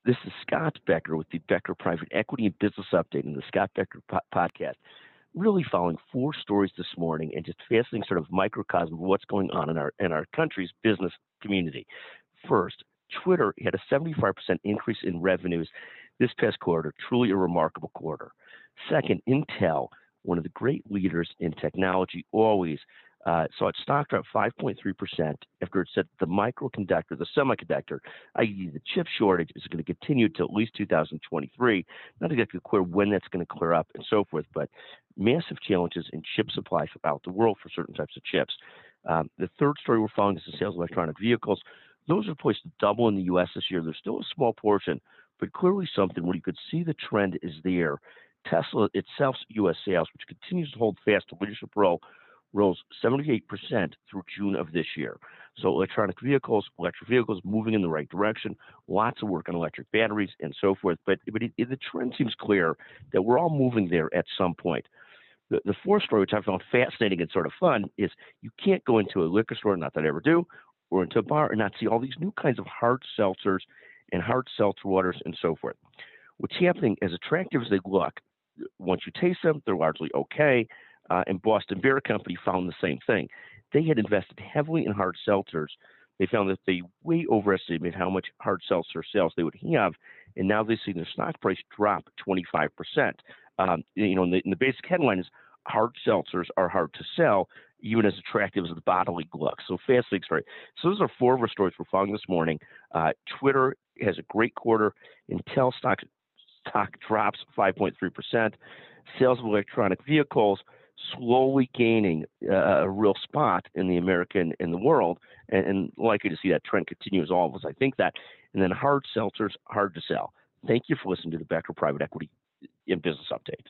This is Scott Becker with the Becker Private Equity and Business Update and the Scott Becker podcast. Really following four stories this morning and just fascinating sort of microcosm of what's going on in our country's business community. First, Twitter had a 75% increase in revenues this past quarter, truly a remarkable quarter. Second, Intel, one of the great leaders in technology, always saw its stock drop 5.3% after it said the semiconductor, i.e. the chip shortage, is going to continue to at least 2023. Not exactly clear when that's going to clear up and so forth, but massive challenges in chip supply throughout the world for certain types of chips. The third story we're following is the sales of electronic vehicles. Those are poised to double in the U.S. this year. There's still a small portion, but clearly something where you could see the trend is there. Tesla itself's U.S. sales, which continues to hold fast to leadership role, rose 78% through June of this year. So electric vehicles moving in the right direction, lots of work on electric batteries and so forth. But the trend seems clear that we're all moving there at some point. The fourth story, which I found fascinating and sort of fun, is you can't go into a liquor store, not that I ever do, or into a bar and not see all these new kinds of hard seltzers and hard seltzer waters and so forth. What's happening, as attractive as they look, once you taste them, they're largely okay. And Boston Beer Company found the same thing. They had invested heavily in hard seltzers. They found that they way overestimated how much hard seltzer sales they would have, and now they see their stock price drop 25%. In the basic headline is hard seltzers are hard to sell, even as attractive as the bodily look. So fascinating story. So those are four of our stories we're following this morning. Twitter has a great quarter. Intel stock drops 5.3%. Sales of electronic vehicles slowly gaining a real spot in the world, and likely to see that trend continue as always. I think that. And then hard seltzers, hard to sell. Thank you for listening to the Becker Private Equity and Business Update.